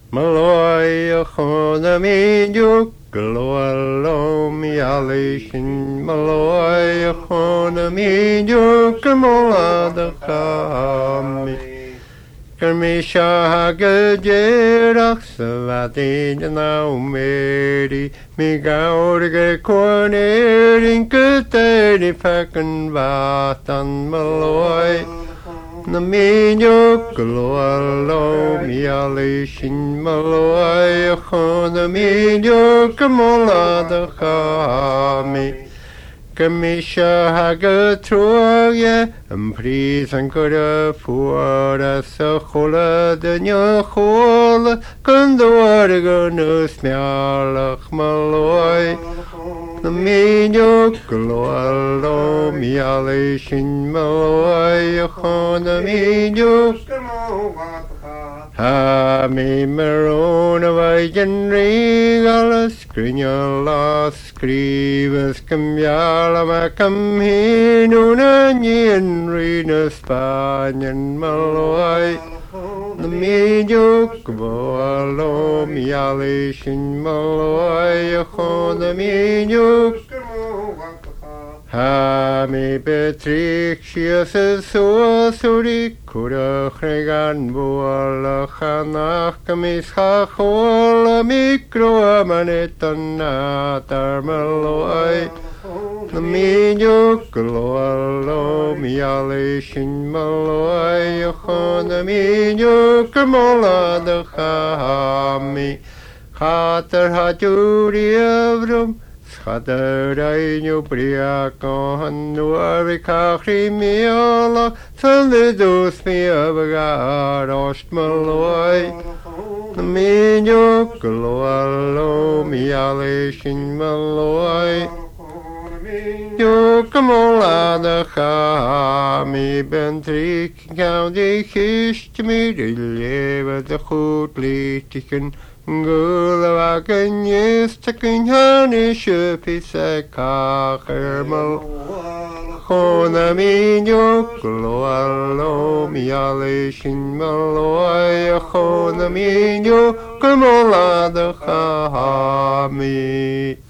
Malloy Chona Minjuk Glolo Mialishin Malloy Chona Minjuk Mola the Kami Kermisha Gajerach Savadin Naumeri Migaurge Cornerin Kuteri Fakan Vatan Malloy Naminyo Glolo Mialishin Malloy Naminyo Kamola the Kami Kamisha Hagatruya and please and good for us a hola the new hole Kundorgo no smelach Malloy Naminyo Glolo Mialishin Malloy Naminyo Hami Marona Vajan Regal Skrinola Scribes Cambiala Macam Hinuna Nien Rena Spanian Malloy Naminyo Glolo Mialishin Malloy Naminyo Hami Beatricius Suasuri Kura Hregan Buala Hanach Kamis Hachola Micro Manetan Tarmaloy Naminyo Glolo Mialishin Malloy Naminyo Kamola the Hami Hatar Haturi Avrum Khadarainu priakon nuari kakrimiala Salidus mi avagarost malloy Naminyo Glolo Mialishin malloy Yokamola the Kami Bentrik County Kishmi Deliver the Hoodlitiken Gulavakan yes taking honey shupi seka hermal Honaminyo Glolo Mialishin Malloy Honaminyo Kamola the Kami